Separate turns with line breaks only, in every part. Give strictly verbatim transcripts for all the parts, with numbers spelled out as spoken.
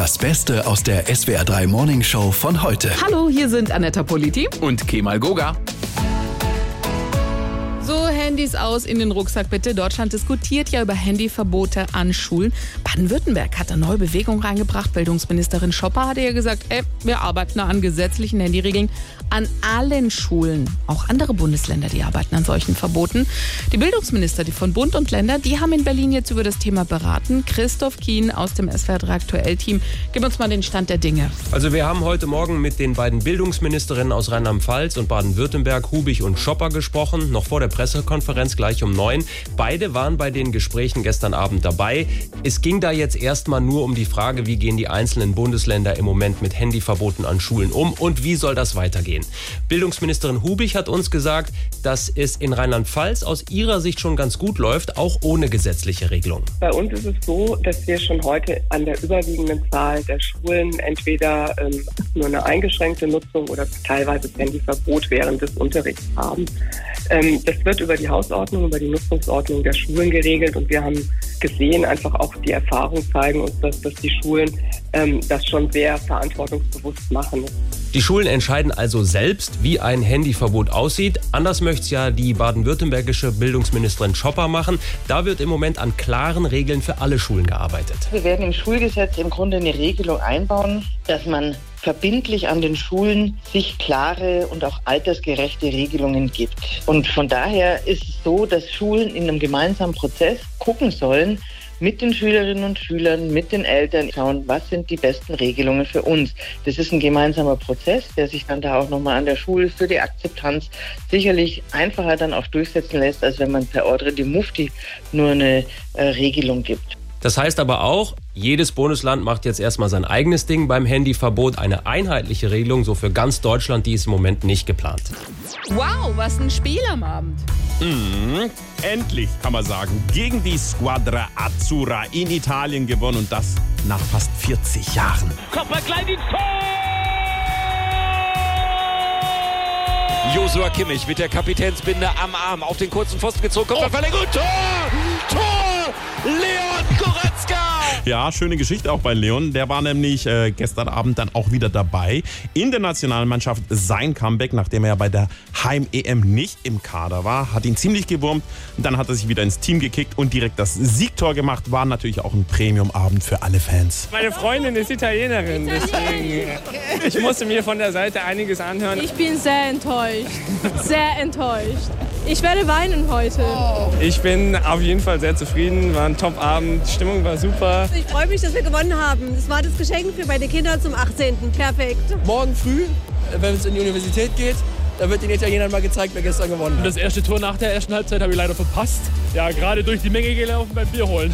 Das Beste aus der S W R drei Morning Show von heute.
Hallo, hier sind Annetta Politi
und Kemal Goga.
So, Handys aus in den Rucksack bitte. Deutschland diskutiert ja über Handyverbote an Schulen. Baden-Württemberg hat da neue Bewegung reingebracht. Bildungsministerin Schopper hatte ja gesagt, ey, wir arbeiten an gesetzlichen Handyregeln an allen Schulen. Auch andere Bundesländer, die arbeiten an solchen Verboten. Die Bildungsminister, die von Bund und Länder, die haben in Berlin jetzt über das Thema beraten. Christoph Kien aus dem S W R drei Aktuell-Team. Gib uns mal den Stand der Dinge.
Also wir haben heute Morgen mit den beiden Bildungsministerinnen aus Rheinland-Pfalz und Baden-Württemberg, Hubich und Schopper, gesprochen. Noch vor der Pressekonferenz gleich um neun. Beide waren bei den Gesprächen gestern Abend dabei. Es ging da jetzt erstmal nur um die Frage, wie gehen die einzelnen Bundesländer im Moment mit Handyverboten an Schulen um und wie soll das weitergehen. Bildungsministerin Hubich hat uns gesagt, dass es in Rheinland-Pfalz aus ihrer Sicht schon ganz gut läuft, auch ohne gesetzliche Regelung.
Bei uns ist es so, dass wir schon heute an der überwiegenden Zahl der Schulen entweder ähm, nur eine eingeschränkte Nutzung oder teilweise Handyverbot während des Unterrichts haben. Ähm, das wird über die Hausordnung, über die Nutzungsordnung der Schulen geregelt und wir haben gesehen, einfach auch die Erfahrung zeigen uns, dass, dass die Schulen ähm, das schon sehr verantwortungsbewusst machen.
Die Schulen entscheiden also selbst, wie ein Handyverbot aussieht. Anders möchte es ja die baden-württembergische Bildungsministerin Schopper machen. Da wird im Moment an klaren Regeln für alle Schulen gearbeitet.
Wir werden im Schulgesetz im Grunde eine Regelung einbauen, dass man verbindlich an den Schulen sich klare und auch altersgerechte Regelungen gibt. Und von daher ist es so, dass Schulen in einem gemeinsamen Prozess gucken sollen, mit den Schülerinnen und Schülern, mit den Eltern schauen, was sind die besten Regelungen für uns. Das ist ein gemeinsamer Prozess, der sich dann da auch nochmal an der Schule für die Akzeptanz sicherlich einfacher dann auch durchsetzen lässt, als wenn man per Ordre di Mufti nur eine äh, Regelung gibt.
Das heißt aber auch, jedes Bundesland macht jetzt erstmal sein eigenes Ding beim Handyverbot. Eine einheitliche Regelung, so für ganz Deutschland, die ist im Moment nicht geplant.
Wow, was ein Spiel am Abend.
Mhm. Endlich, kann man sagen, gegen die Squadra Azzurra in Italien gewonnen und das nach fast vierzig Jahren.
Kommt mal gleich ins Tor!
Joshua Kimmich mit der Kapitänsbinde am Arm auf den kurzen Pfosten gezogen. Kommt oh. Verlängerung. Tor! Tor! Leon Goretzka!
Ja, schöne Geschichte auch bei Leon. Der war nämlich äh, gestern Abend dann auch wieder dabei in der Nationalmannschaft. Sein Comeback, nachdem er ja bei der Heim-E M nicht im Kader war, hat ihn ziemlich gewurmt. Dann hat er sich wieder ins Team gekickt und direkt das Siegtor gemacht. War natürlich auch ein Premium-Abend für alle Fans.
Meine Freundin ist Italienerin, deswegen ich musste mir von der Seite einiges anhören.
Ich bin sehr enttäuscht, sehr enttäuscht. Ich werde weinen heute.
Ich bin auf jeden Fall sehr zufrieden, war ein Top-Abend, die Stimmung war super.
Ich freue mich, dass wir gewonnen haben. Das war das Geschenk für meine Kinder zum achtzehnten Perfekt.
Morgen früh, wenn es in die Universität geht, da wird den Italienern mal gezeigt, wer gestern gewonnen hat.
Das erste Tor nach der ersten Halbzeit habe ich leider verpasst. Ja, gerade durch die Menge gelaufen beim Bier holen.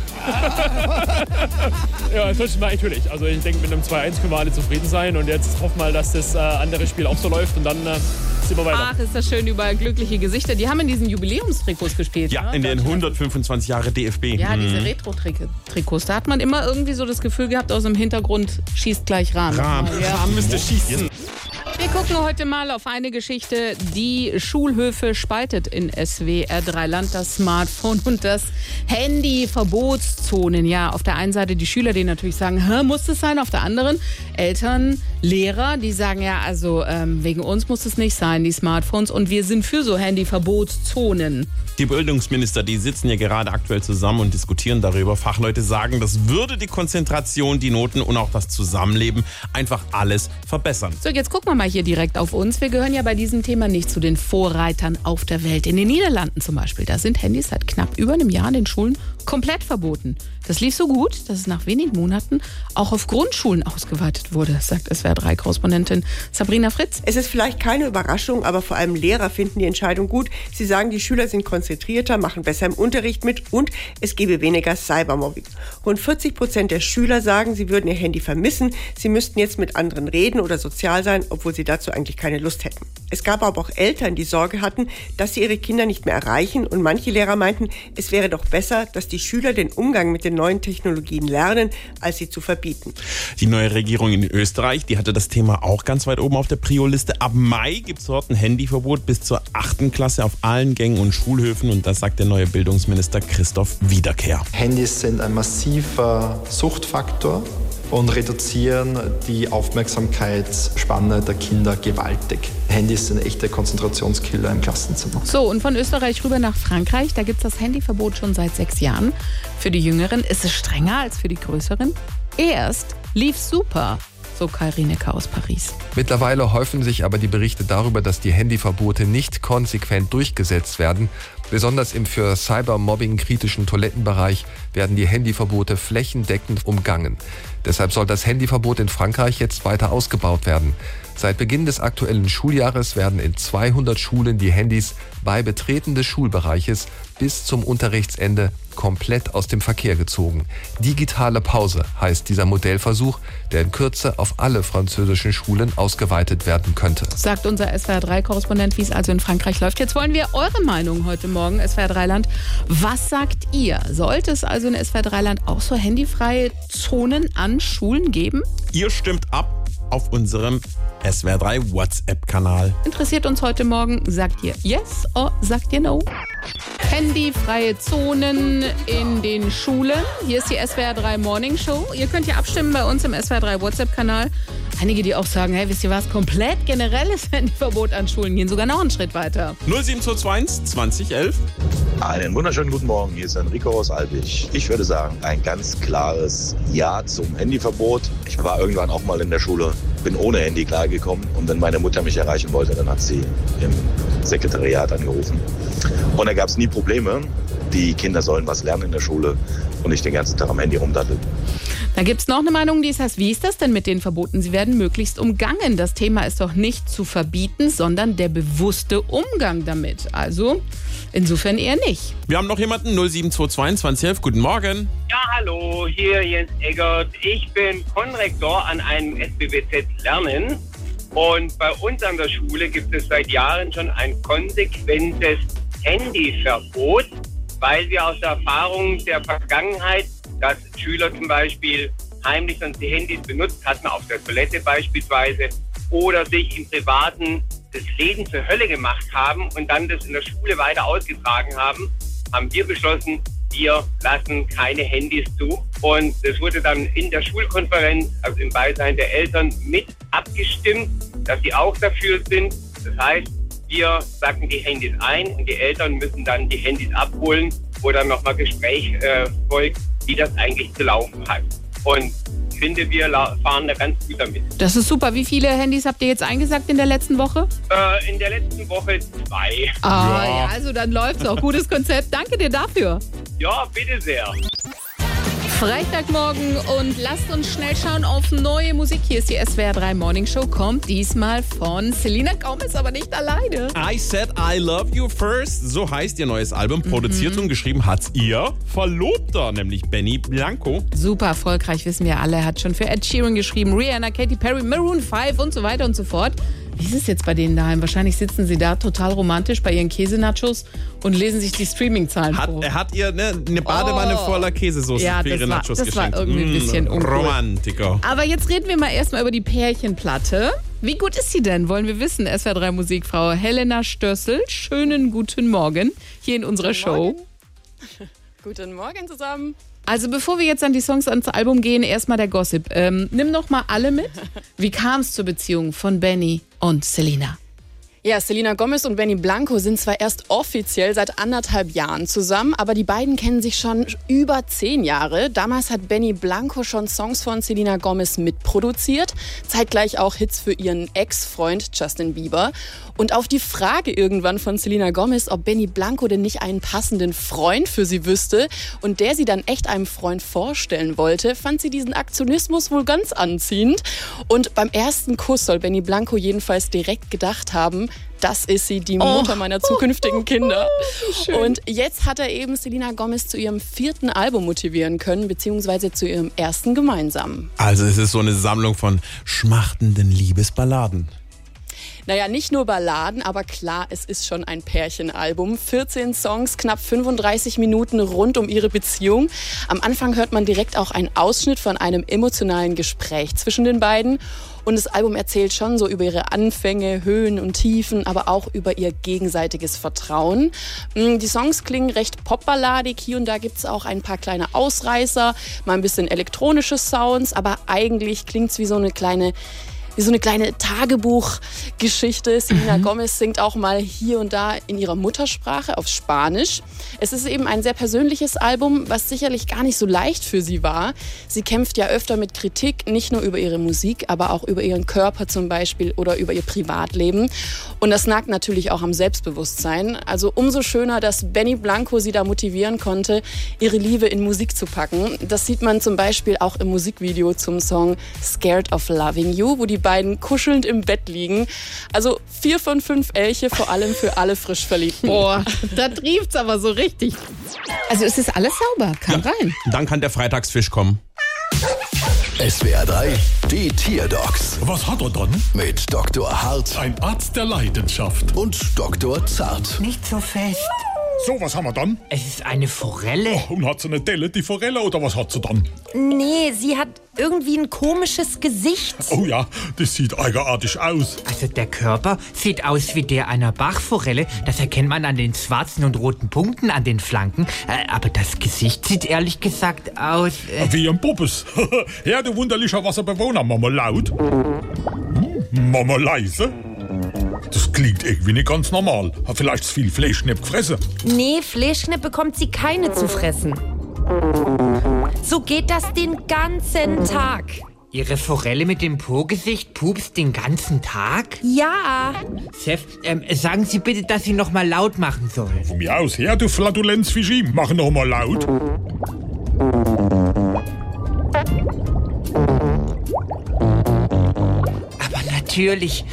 Ja, ansonsten war natürlich. Also ich denke, mit einem zwei eins können wir alle zufrieden sein. Und jetzt hoffen wir mal, dass das äh, andere Spiel auch so läuft. Und dann äh, sind wir weiter.
Ach, ist das schön, überall glückliche Gesichter. Die haben in diesen Jubiläumstrikots gespielt.
Ja,
ne?
in den hundertfünfundzwanzig Jahre D F B.
Ja,
hm.
diese Retro-Trikots. Da hat man immer irgendwie so das Gefühl gehabt, aus dem Hintergrund schießt gleich Rahn.
Rahn,
ja.
Rahn müsste schießen.
Wir gucken heute mal auf eine Geschichte, die Schulhöfe spaltet in S W R drei Land, das Smartphone und das Handy-Verbotszonen. Ja, auf der einen Seite die Schüler, die natürlich sagen, hä, muss es sein? Auf der anderen Eltern, Lehrer, die sagen, ja, also ähm, wegen uns muss es nicht sein, die Smartphones. Und wir sind für so Handy-Verbotszonen.
Die Bildungsminister, die sitzen ja gerade aktuell zusammen und diskutieren darüber. Fachleute sagen, das würde die Konzentration, die Noten und auch das Zusammenleben einfach alles verbessern.
So, jetzt gucken wir mal hier direkt auf uns. Wir gehören ja bei diesem Thema nicht zu den Vorreitern auf der Welt. In den Niederlanden zum Beispiel, da sind Handys seit knapp über einem Jahr in den Schulen komplett verboten. Das lief so gut, dass es nach wenigen Monaten auch auf Grundschulen ausgeweitet wurde, sagt S W R drei Korrespondentin Sabrina Fritz.
Es ist vielleicht keine Überraschung, aber vor allem Lehrer finden die Entscheidung gut. Sie sagen, die Schüler sind konzentrierter, machen besser im Unterricht mit und es gebe weniger Cybermobbing. Rund vierzig Prozent der Schüler sagen, sie würden ihr Handy vermissen. Sie müssten jetzt mit anderen reden oder sozial sein, obwohl sie dazu eigentlich keine Lust hätten. Es gab aber auch Eltern, die Sorge hatten, dass sie ihre Kinder nicht mehr erreichen und manche Lehrer meinten, es wäre doch besser, dass die Schüler den Umgang mit den neuen Technologien lernen, als sie zu verbieten.
Die neue Regierung in Österreich, die hatte das Thema auch ganz weit oben auf der Prio-Liste. Ab Mai gibt es dort ein Handyverbot bis zur achten Klasse auf allen Gängen und Schulhöfen und das sagt der neue Bildungsminister Christoph Wiederkehr.
Handys sind ein massiver Suchtfaktor
und reduzieren die Aufmerksamkeitsspanne der Kinder gewaltig. Handys sind echte Konzentrationskiller im Klassenzimmer.
So, und von Österreich rüber nach Frankreich, da gibt es das Handyverbot schon seit sechs Jahren. Für die Jüngeren ist es strenger als für die Größeren. Erst lief super, so Kai Rieneke aus Paris.
Mittlerweile häufen sich aber die Berichte darüber, dass die Handyverbote nicht konsequent durchgesetzt werden. Besonders im für Cybermobbing kritischen Toilettenbereich werden die Handyverbote flächendeckend umgangen. Deshalb soll das Handyverbot in Frankreich jetzt weiter ausgebaut werden. Seit Beginn des aktuellen Schuljahres werden in zweihundert Schulen die Handys bei Betreten des Schulbereiches bis zum Unterrichtsende komplett aus dem Verkehr gezogen. Digitale Pause heißt dieser Modellversuch, der in Kürze auf alle französischen Schulen ausgeweitet werden könnte.
Sagt unser S W R drei Korrespondent, wie es also in Frankreich läuft. Jetzt wollen wir eure Meinung heute Morgen, S W R drei Land. Was sagt ihr? Sollte es also in S W R drei Land auch so handyfreie Zonen an Schulen geben?
Ihr stimmt ab auf unserem S W R drei WhatsApp-Kanal.
Interessiert uns heute Morgen, sagt ihr yes oder sagt ihr no? Handyfreie Zonen in den Schulen. Hier ist die S W R drei Morning Show. Ihr könnt ja abstimmen bei uns im S W R drei WhatsApp-Kanal. Einige, die auch sagen, hey, wisst ihr was, komplett generelles Handyverbot an Schulen, gehen sogar noch einen Schritt weiter.
null sieben zwei zwei eins zwanzig elf.
Einen wunderschönen guten Morgen, hier ist Enrico aus Albig. Ich würde sagen, ein ganz klares Ja zum Handyverbot. Ich war irgendwann auch mal in der Schule, bin ohne Handy klargekommen und wenn meine Mutter mich erreichen wollte, dann hat sie im Sekretariat angerufen. Und da gab es nie Probleme. Die Kinder sollen was lernen in der Schule und nicht den ganzen Tag am Handy rumdatteln.
Da gibt es noch eine Meinung, die heißt, wie ist das denn mit den Verboten? Sie werden möglichst umgangen. Das Thema ist doch nicht zu verbieten, sondern der bewusste Umgang damit. Also insofern eher nicht.
Wir haben noch jemanden, null sieben zwei zwei zwanzig elf. Guten Morgen.
Ja, hallo, hier Jens Eggert. Ich bin Konrektor an einem S B W Z Lernen. Und bei uns an der Schule gibt es seit Jahren schon ein konsequentes Handyverbot, weil wir aus der Erfahrung der Vergangenheit, dass Schüler zum Beispiel heimlich sonst die Handys benutzt hatten, auf der Toilette beispielsweise, oder sich im Privaten das Leben zur Hölle gemacht haben und dann das in der Schule weiter ausgetragen haben, haben wir beschlossen, wir lassen keine Handys zu. Und es wurde dann in der Schulkonferenz, also im Beisein der Eltern, mit abgestimmt, dass sie auch dafür sind. Das heißt, wir sacken die Handys ein und die Eltern müssen dann die Handys abholen, wo dann nochmal Gespräch äh, folgt, wie das eigentlich zu laufen hat. Und ich finde, wir fahren da ganz gut damit.
Das ist super. Wie viele Handys habt ihr jetzt eingesackt in der letzten Woche?
Äh, in der letzten Woche zwei.
Ah, ja, also dann läuft's auch. Gutes Konzept. Danke dir dafür.
Ja, bitte sehr.
Freitagmorgen und lasst uns schnell schauen auf neue Musik. Hier ist die S W R drei Morning Show, kommt diesmal von Selena Gomez, aber nicht alleine.
I Said I Love You First, so heißt ihr neues Album. Produziert mhm. und geschrieben hat's ihr Verlobter, nämlich Benny Blanco.
Super erfolgreich, wissen wir alle. Er hat schon für Ed Sheeran geschrieben, Rihanna, Katy Perry, Maroon fünf und so weiter und so fort. Wie ist es jetzt bei denen daheim? Wahrscheinlich sitzen sie da total romantisch bei ihren Käsenachos und lesen sich die Streaming-Zahlen
hat,
vor.
Er hat ihr ne, eine Badewanne oh. voller Käsesoße
ja,
für ihre
war,
Nachos
das
geschenkt.
Das war irgendwie ein bisschen
mmh,
uncool.
Romantiker.
Aber jetzt reden wir mal erstmal über die Pärchenplatte. Wie gut ist sie denn? Wollen wir wissen. S W R drei Musikfrau Helena Stössel. Schönen guten Morgen hier in unserer
guten
Show.
Morgen. Guten Morgen zusammen.
Also bevor wir jetzt an die Songs ans Album gehen, erstmal der Gossip. Ähm, nimm doch mal alle mit. Wie kam es zur Beziehung von Benny und Selena?
Ja, Selena Gomez und Benny Blanco sind zwar erst offiziell seit anderthalb Jahren zusammen, aber die beiden kennen sich schon über zehn Jahre. Damals hat Benny Blanco schon Songs von Selena Gomez mitproduziert, zeitgleich auch Hits für ihren Ex-Freund Justin Bieber. Und auf die Frage irgendwann von Selena Gomez, ob Benny Blanco denn nicht einen passenden Freund für sie wüsste und der sie dann echt einem Freund vorstellen wollte, fand sie diesen Aktionismus wohl ganz anziehend. Und beim ersten Kuss soll Benny Blanco jedenfalls direkt gedacht haben, das ist sie, die Mutter oh. meiner zukünftigen Kinder. Schön. Und jetzt hat er eben Selena Gomez zu ihrem vierten Album motivieren können, beziehungsweise zu ihrem ersten gemeinsamen.
Also es ist so eine Sammlung von schmachtenden Liebesballaden.
Naja, nicht nur Balladen, aber klar, es ist schon ein Pärchenalbum. vierzehn Songs, knapp fünfunddreißig Minuten rund um ihre Beziehung. Am Anfang hört man direkt auch einen Ausschnitt von einem emotionalen Gespräch zwischen den beiden. Und das Album erzählt schon so über ihre Anfänge, Höhen und Tiefen, aber auch über ihr gegenseitiges Vertrauen. Die Songs klingen recht popballadig. Hier und da gibt es auch ein paar kleine Ausreißer, mal ein bisschen elektronische Sounds, aber eigentlich klingt es wie so eine kleine wie so eine kleine Tagebuchgeschichte. Selena mhm. Gomez singt auch mal hier und da in ihrer Muttersprache auf Spanisch. Es ist eben ein sehr persönliches Album, was sicherlich gar nicht so leicht für sie war. Sie kämpft ja öfter mit Kritik, nicht nur über ihre Musik, aber auch über ihren Körper zum Beispiel oder über ihr Privatleben. Und das nagt natürlich auch am Selbstbewusstsein. Also umso schöner, dass Benny Blanco sie da motivieren konnte, ihre Liebe in Musik zu packen. Das sieht man zum Beispiel auch im Musikvideo zum Song Scared of Loving You, wo die beiden kuschelnd im Bett liegen. Also vier von fünf Elche, vor allem für alle frisch Verliebten.
Boah, da trieft's aber so richtig. Also es ist alles sauber, kann ja, rein.
Dann kann der Freitagsfisch kommen.
S W R drei, die Tierdocs.
Was hat er dann?
Mit Doktor Hart.
Ein Arzt der Leidenschaft.
Und Doktor Zart.
Nicht so fest.
So, was haben wir dann?
Es ist eine Forelle.
Oh, und hat sie eine Delle, die Forelle, oder was hat sie dann?
Nee, sie hat irgendwie ein komisches Gesicht.
Oh ja, das sieht eigenartig aus.
Also der Körper sieht aus wie der einer Bachforelle. Das erkennt man an den schwarzen und roten Punkten an den Flanken. Äh, aber das Gesicht sieht ehrlich gesagt aus...
Äh wie ein Puppes. Ja, du wunderlicher Wasserbewohner. Mama laut. Hm, Mama leise. Das klingt irgendwie nicht ganz normal. Hat vielleicht viel Fleischknepp gefressen?
Nee, Fleischknepp bekommt sie keine zu fressen. So geht das den ganzen Tag. Ihre Forelle mit dem Po-Gesicht pupst den ganzen Tag? Ja. Chef, ähm, sagen Sie bitte, dass sie noch mal laut machen soll.
Von mir aus her, du Flatulenzfischi. Mach noch mal laut.
Aber natürlich...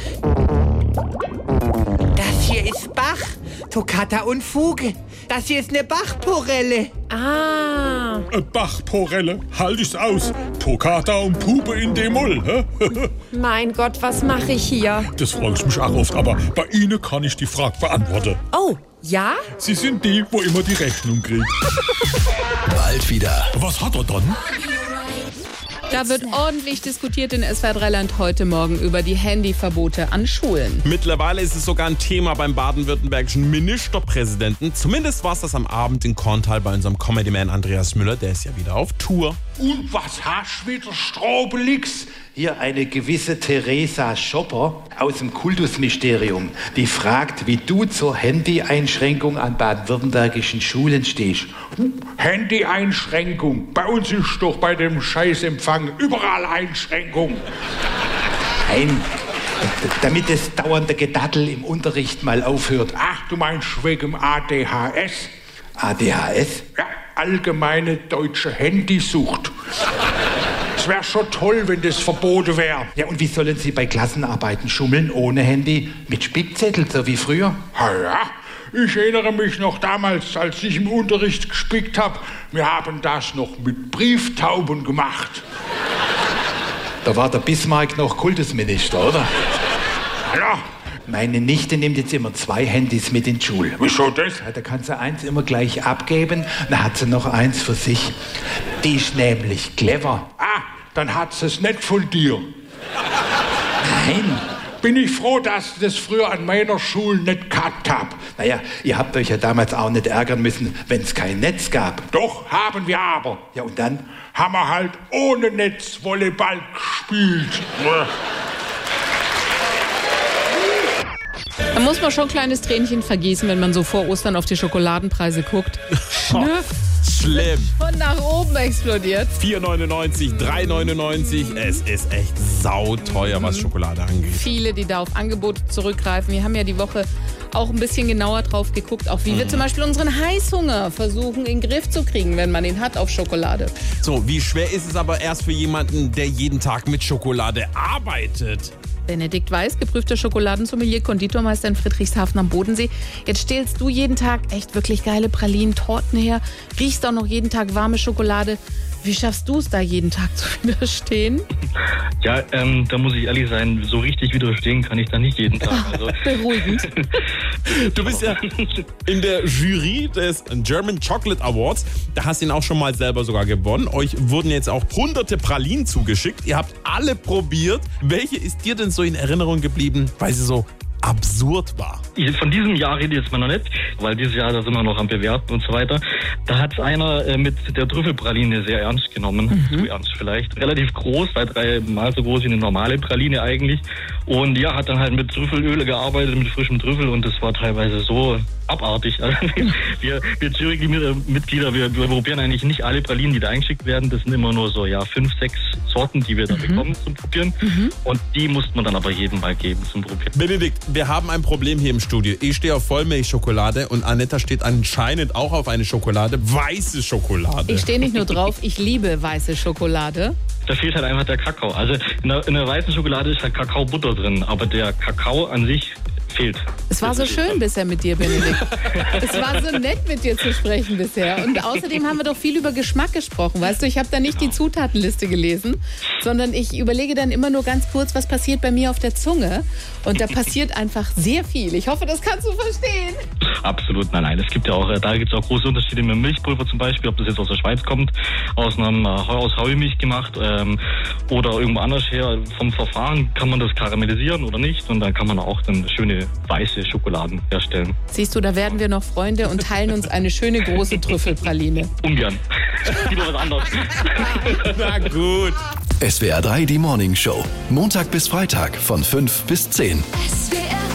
Das hier ist Bach, Toccata und Fuge. Das hier ist eine Bachporelle. Ah.
Eine Bachporelle? Halt ich's aus. Toccata und Pupe in D-Moll, hä?
Mein Gott, was mache ich hier?
Das frage ich mich auch oft, aber bei Ihnen kann ich die Frage beantworten.
Oh, ja?
Sie sind die, wo immer die Rechnung kriegt.
Bald wieder.
Was hat er dann?
Da wird ordentlich diskutiert in S W R drei Land heute Morgen über die Handyverbote an Schulen.
Mittlerweile ist es sogar ein Thema beim baden-württembergischen Ministerpräsidenten. Zumindest war es das am Abend in Korntal bei unserem Comedy-Man Andreas Müller. Der ist ja wieder auf Tour.
Und was hast du wieder, Strobelix? Hier eine gewisse Theresa Schopper aus dem Kultusministerium, die fragt, wie du zur Handy-Einschränkung an baden-württembergischen Schulen stehst.
Handy-Einschränkung? Bei uns ist doch bei dem Scheißempfang überall Einschränkung.
Nein, damit das dauernde Gedattel im Unterricht mal aufhört.
Ach, du meinst wegen A D H S?
A D H S?
Ja, allgemeine deutsche Handysucht. Es wäre schon toll, wenn das verboten wäre.
Ja, und wie sollen Sie bei Klassenarbeiten schummeln ohne Handy? Mit Spickzettel, so wie früher?
Ha ja, ich erinnere mich noch damals, als ich im Unterricht gespickt habe. Wir haben das noch mit Brieftauben gemacht.
Da war der Bismarck noch Kultusminister, oder?
Ja.
Meine Nichte nimmt jetzt immer zwei Handys mit in die Schule.
Wieso das?
Ja, da kann sie eins immer gleich abgeben, dann hat sie noch eins für sich. Die ist nämlich clever.
Ah, dann hat sie es nicht von dir.
Nein.
Bin ich froh, dass ich das früher an meiner Schule nicht gehabt habe.
Naja, ihr habt euch ja damals auch nicht ärgern müssen, wenn es kein Netz gab.
Doch, haben wir aber.
Ja, und dann?
Haben wir halt ohne Netz Volleyball gespielt.
Da muss man schon ein kleines Tränchen vergießen, wenn man so vor Ostern auf die Schokoladenpreise guckt. Schnüff.
Schlimm.
Von nach oben explodiert.
vier neunundneunzig, drei neunundneunzig. Es ist echt sauteuer, was Schokolade angeht.
Viele, die da auf Angebote zurückgreifen. Wir haben ja die Woche auch ein bisschen genauer drauf geguckt, auch wie mhm. wir zum Beispiel unseren Heißhunger versuchen in den Griff zu kriegen, wenn man ihn hat auf Schokolade.
So, wie schwer ist es aber erst für jemanden, der jeden Tag mit Schokolade arbeitet?
Benedikt Weiß, geprüfter Schokoladensommelier, Konditormeister in Friedrichshafen am Bodensee. Jetzt stellst du jeden Tag echt wirklich geile Pralinen, Torten her, riechst auch noch jeden Tag warme Schokolade. Wie schaffst du es da jeden Tag zu widerstehen?
Ja, ähm, da muss ich ehrlich sein, so richtig widerstehen kann ich da nicht jeden Tag. Also.
Beruhigend.
Du bist ja in der Jury des German Chocolate Awards. Da hast du ihn auch schon mal selber sogar gewonnen. Euch wurden jetzt auch hunderte Pralinen zugeschickt. Ihr habt alle probiert. Welche ist dir denn so in Erinnerung geblieben, weil sie so absurd war?
Von diesem Jahr rede ich jetzt mal noch nicht, weil dieses Jahr, da sind wir noch am Bewerten und so weiter. Da hat es einer äh, mit der Trüffelpraline sehr ernst genommen. Mhm. Zu ernst vielleicht. Relativ groß, zwei, dreimal so groß wie eine normale Praline eigentlich. Und ja, hat dann halt mit Trüffelöle gearbeitet, mit frischem Trüffel und das war teilweise so abartig. Also wir, wir Jury-Mitglieder, wir, wir probieren eigentlich nicht alle Pralinen, die da eingeschickt werden. Das sind immer nur so, ja, fünf, sechs Sorten, die wir da mhm. bekommen zum Probieren. Mhm. Und die musste man dann aber jedem mal geben zum Probieren.
Benedikt, wir haben ein Problem hier im Studio. Ich stehe auf Vollmilchschokolade und Anetta steht anscheinend auch auf eine Schokolade, weiße Schokolade.
Ich stehe nicht nur drauf, ich liebe weiße Schokolade.
Da fehlt halt einfach der Kakao. Also in der, in der weißen Schokolade ist halt Kakaobutter drin, aber der Kakao an sich fehlt.
Es war so schön bisher mit dir, Benedikt. Es war so nett, mit dir zu sprechen bisher. Und außerdem haben wir doch viel über Geschmack gesprochen. Weißt du, ich habe da nicht die Zutatenliste gelesen, sondern ich überlege dann immer nur ganz kurz, was passiert bei mir auf der Zunge. Und da passiert einfach sehr viel. Ich hoffe, das kannst du verstehen.
Absolut, nein, nein. Es gibt ja auch, da gibt es auch große Unterschiede mit Milchpulver zum Beispiel, ob das jetzt aus der Schweiz kommt, aus einem aus Heumilch gemacht ähm, oder irgendwo anders her. Vom Verfahren kann man das karamellisieren oder nicht und dann kann man auch dann schöne weiße Schokoladen herstellen.
Siehst du, da werden wir noch Freunde und teilen uns eine schöne große Trüffelpraline.
Ungern. Lieber was anderes.
Na gut.
S W R drei, die Morning Show. Montag bis Freitag von fünf bis zehn.
S W R